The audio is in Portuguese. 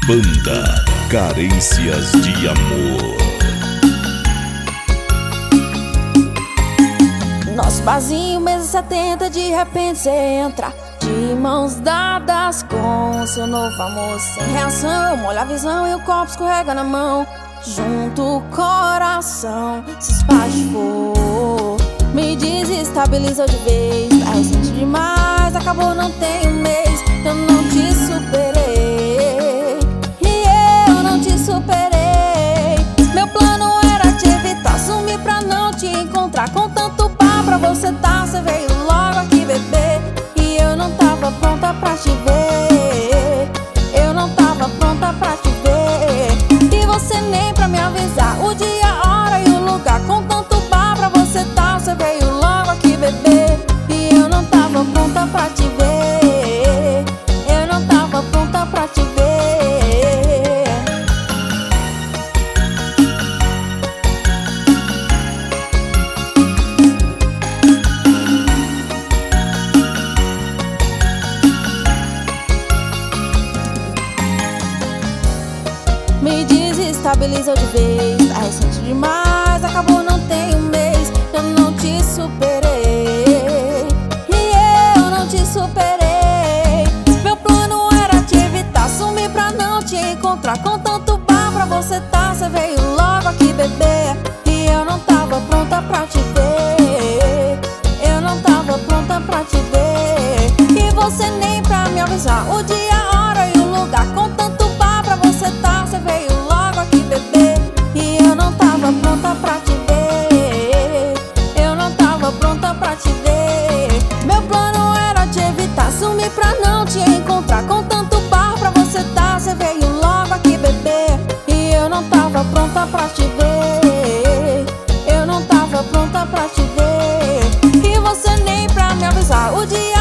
Banda Carências de Amor. Nosso barzinho, mesa 70, de repente cê entra de mãos dadas com seu novo amor. Sem reação, molha a visão e o copo escorrega na mão. Junto o coração se espatifou, me desestabilizou de vez. Tá recente demais, acabou, não tem um mês. Eu não te superei, e eu não te superei. Meu plano era te evitar, sumir pra não te encontrar. Com tanto pá pra você tá, cê veio logo aqui beber. E eu não tava pronta pra te ver, eu não tava pronta pra te ver. E você nem pra me avisar o dia, a hora e o lugar. Com tanto pá pra você tá, cê veio logo aqui beber. E eu não tava pronta pra te ver, eu não tava pronta pra te ver. Me desestabilizou de vez. Tá recente demais, acabou, não tem um mês. Eu não te superei, e eu não te superei. Meu plano era te evitar, sumir pra não te encontrar. Com tanto bar pra você tá, cê veio logo aqui beber. E eu não tava pronta pra te ver, eu não tava pronta pra te ver. E você nem pra me avisar o dia, a hora e o lugar. Com tanto bar pra você tá, cê veio logo aqui beber. E eu não tava pronta pra te ver, eu não tava pronta pra te ver. Meu plano era te evitar, sumir pra não te encontrar. Com tanto bar pra você tá, cê veio logo aqui beber. E eu não tava pronta pra te ver, eu não tava pronta pra te ver. E você nem pra me avisar o dia,